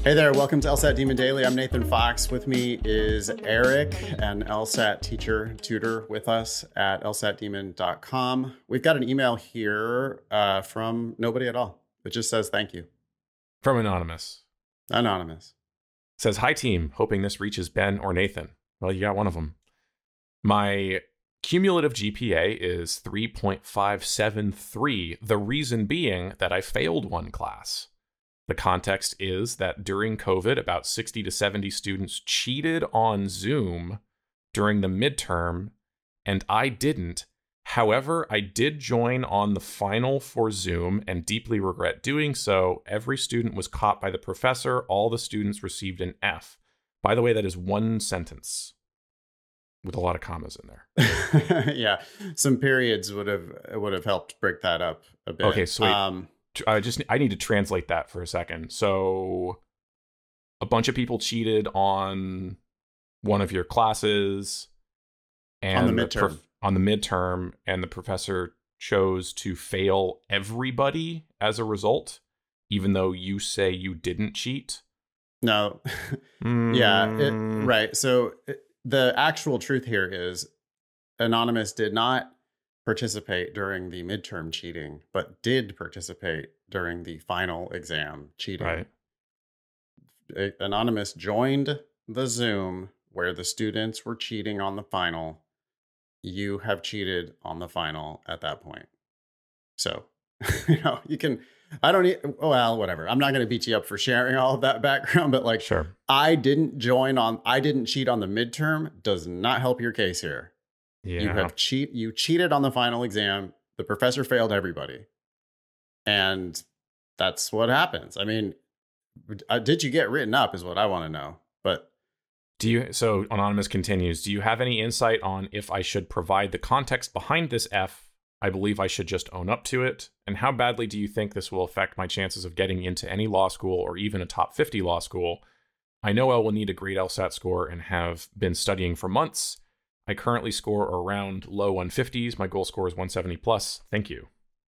Hey there, welcome to LSAT Demon Daily. I'm Nathan Fox. With me is Eric, an LSAT teacher, tutor with us at lsatdemon.com. We've got an email here from nobody at all. It just says thank you. From Anonymous. Anonymous. It says, "Hi team, hoping this reaches Ben or Nathan." Well, you got one of them. My cumulative GPA is 3.573, the reason being that I failed one class. The context is that during COVID, about 60 to 70 students cheated on Zoom during the midterm, and I didn't. However, I did join on the final for Zoom and deeply regret doing so. Every student was caught by the professor. All the students received an F. By the way, that is one sentence with a lot of commas in there. Yeah, some periods would have helped break that up a bit. Okay, sweet. I need to translate that for a second. So a bunch of people cheated on one of your classes and on the midterm, and the professor chose to fail everybody as a result, even though you say you didn't cheat. No. Yeah, right. So the actual truth here is Anonymous did not participate during the midterm cheating, but did participate during the final exam cheating. Right. Anonymous joined the Zoom where the students were cheating on the final. You have cheated on the final at that point. So, you can, whatever. I'm not going to beat you up for sharing all of that background, but sure. I didn't cheat on the midterm does not help your case here. Yeah. You cheated on the final exam. The professor failed everybody. And that's what happens. I mean, did you get written up is what I want to know. But so Anonymous continues, do you have any insight on if I should provide the context behind this F? I believe I should just own up to it. And how badly do you think this will affect my chances of getting into any law school or even a top 50 law school? I know I will need a great LSAT score and have been studying for months. I currently score around low 150s. My goal score is 170 plus. Thank you.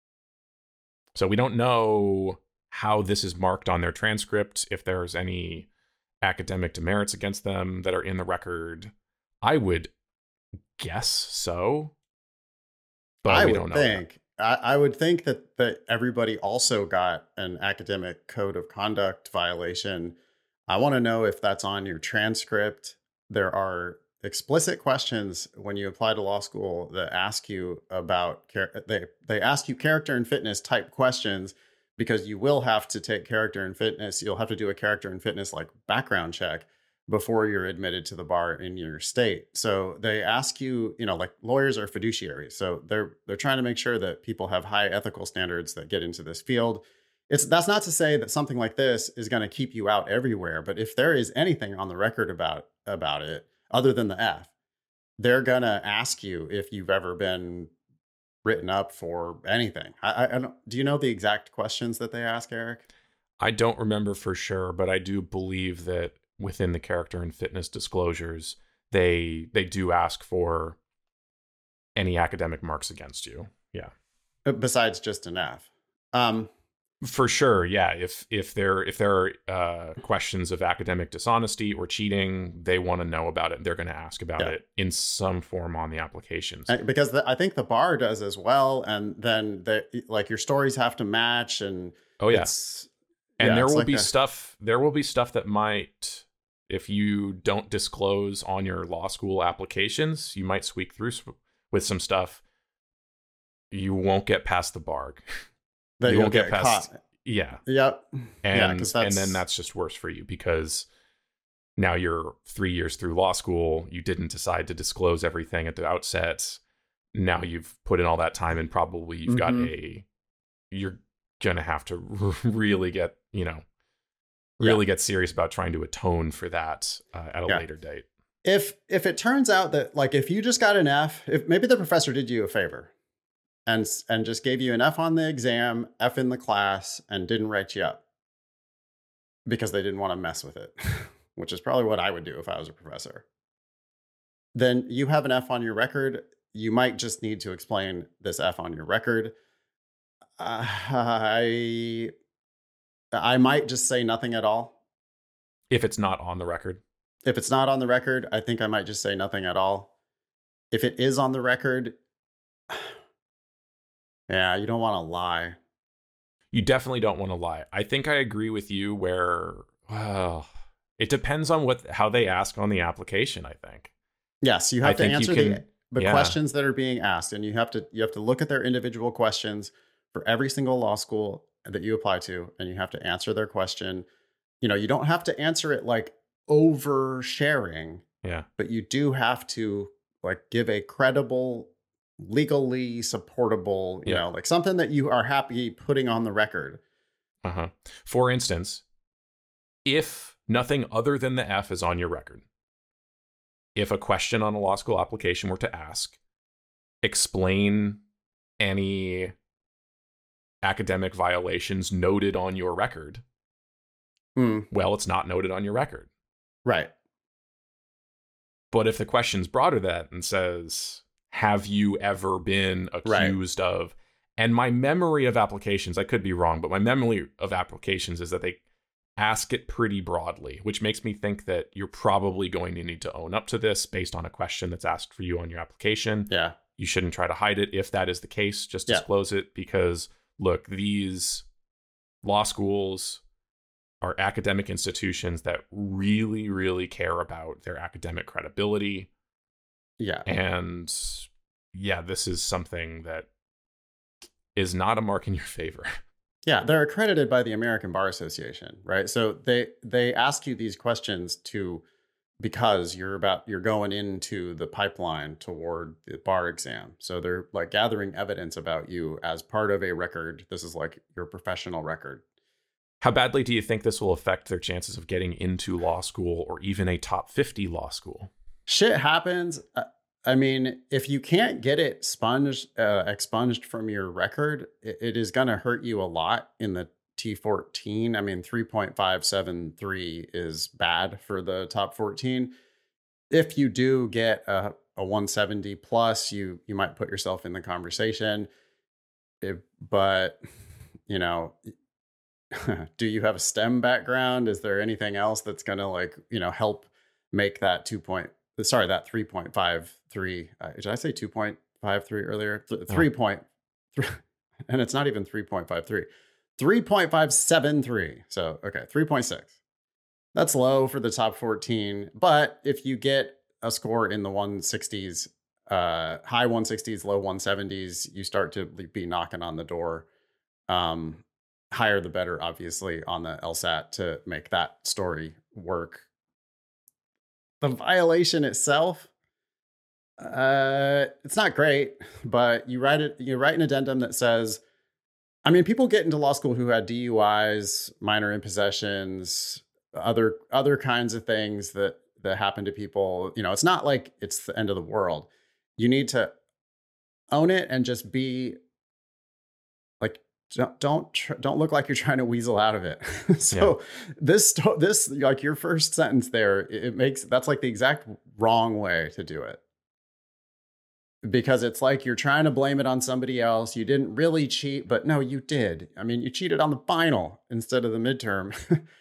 So we don't know how this is marked on their transcript, if there's any academic demerits against them that are in the record. I would guess so, but we don't know. I would think that everybody also got an academic code of conduct violation. I want to know if that's on your transcript. There are explicit questions when you apply to law school that ask you about they ask you character and fitness type questions, because you will have to take character and fitness. You'll have to do a character and fitness background check before you're admitted to the bar in your state. So they ask you, lawyers are fiduciaries. So they're trying to make sure that people have high ethical standards that get into this field. That's not to say that something like this is going to keep you out everywhere, but if there is anything on the record about it, other than the F, they're going to ask you if you've ever been written up for anything. I don't, do you know the exact questions that they ask, Eric? I don't remember for sure, but I do believe that within the character and fitness disclosures, they do ask for any academic marks against you. Yeah. Besides just an F. For sure, yeah. If there are questions of academic dishonesty or cheating, they want to know about it. They're going to ask about it in some form on the applications. Because I think the bar does as well, and then your stories have to match. And there will be stuff that might, if you don't disclose on your law school applications, you might squeak through with some stuff. You won't get past the bar. That you won't get past. Caught. Yeah. Yep. And then that's just worse for you, because now you're 3 years through law school. You didn't decide to disclose everything at the outset. Now you've put in all that time, and probably you've got you're going to have to really get, get serious about trying to atone for that at a later date. If it turns out that if you just got an F, if maybe the professor did you a favor and just gave you an F on the exam, F in the class, and didn't write you up because they didn't want to mess with it, which is probably what I would do if I was a professor, then you have an F on your record. You might just need to explain this F on your record. I might just say nothing at all If it's not on the record. If it's not on the record, I think I might just say nothing at all. If it is on the record, yeah, you don't want to lie. You definitely don't want to lie. I think I agree with you where, well, it depends on how they ask on the application, I think. Yes, you have to answer the yeah. questions that are being asked, and you have to look at their individual questions for every single law school that you apply to, and you have to answer their question. You don't have to answer it like oversharing. Yeah. But you do have to like give a credible, legally supportable, like something that you are happy putting on the record. For instance, if nothing other than the F is on your record, if a question on a law school application were to ask, explain any academic violations noted on your record, well, it's not noted on your record. Right. But if the question's broader than that and says, have you ever been accused of, and my memory of applications, I could be wrong, but my memory of applications is that they ask it pretty broadly, which makes me think that you're probably going to need to own up to this based on a question that's asked for you on your application. Yeah. You shouldn't try to hide it. If that is the case, just disclose it, because look, these law schools are academic institutions that really, really care about their academic credibility. Yeah. And yeah, this is something that is not a mark in your favor. Yeah, they're accredited by the American Bar Association, right? So they ask you these questions because you're going into the pipeline toward the bar exam. So they're like gathering evidence about you as part of a record. This is like your professional record. How badly do you think this will affect their chances of getting into law school or even a top 50 law school? Shit happens. I mean, if you can't get it expunged from your record, it is going to hurt you a lot in the T14. I mean, 3.573 is bad for the top 14. If you do get a 170 plus, you might put yourself in the conversation. But, do you have a STEM background? Is there anything else that's going to help make that 3.53? Did I say 2.53 earlier? 3.3, and it's not even 3.53. 3.573. So, okay, 3.6. That's low for the top 14. But if you get a score in the 160s, high 160s, low 170s, you start to be knocking on the door. Higher the better, obviously, on the LSAT to make that story work. The violation itself, it's not great, but you write an addendum that says, I mean, people get into law school who had DUIs, minor impossessions, other kinds of things that happen to people. It's not like it's the end of the world. You need to own it and just be like, don't look like you're trying to weasel out of it. So this like your first sentence there, that's like the exact wrong way to do it. Because it's like you're trying to blame it on somebody else. You didn't really cheat, but no, you did. I mean, you cheated on the final instead of the midterm.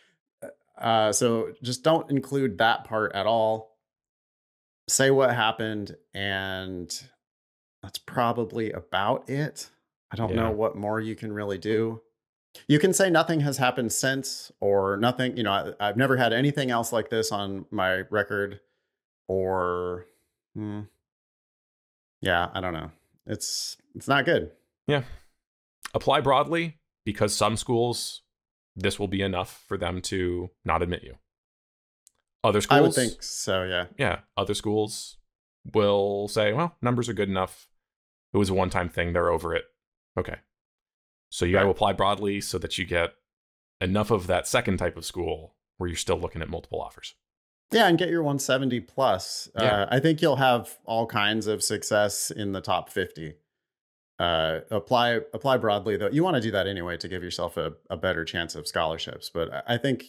So just don't include that part at all. Say what happened, and that's probably about it. I don't know what more you can really do. You can say nothing has happened since, or nothing, I've never had anything else like this on my record, or yeah, I don't know. It's not good. Yeah. Apply broadly, because some schools, this will be enough for them to not admit you. Other schools, I would think so, yeah. Yeah. Other schools will say, well, numbers are good enough. It was a one-time thing. They're over it. Okay. So you got to apply broadly so that you get enough of that second type of school where you're still looking at multiple offers. Yeah, and get your 170 plus. I think you'll have all kinds of success in the top 50. Apply broadly, though. You want to do that anyway to give yourself a better chance of scholarships. But I think,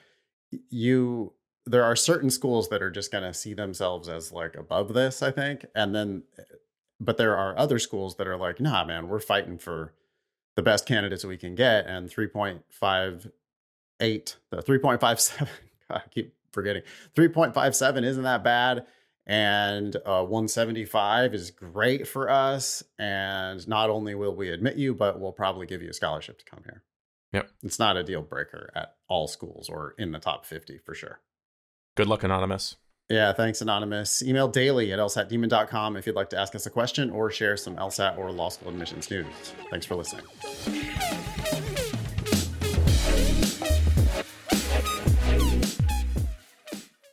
there are certain schools that are just going to see themselves as like above this, I think. But there are other schools that are like, nah, man, we're fighting for the best candidates we can get. And 3.58, the 3.57, I keep forgetting. 3.57 isn't that bad. And 175 is great for us. And not only will we admit you, but we'll probably give you a scholarship to come here. Yep. It's not a deal breaker at all schools or in the top 50 for sure. Good luck, Anonymous. Yeah, thanks, Anonymous. Email daily@lsatdemon.com if you'd like to ask us a question or share some LSAT or law school admissions news. Thanks for listening.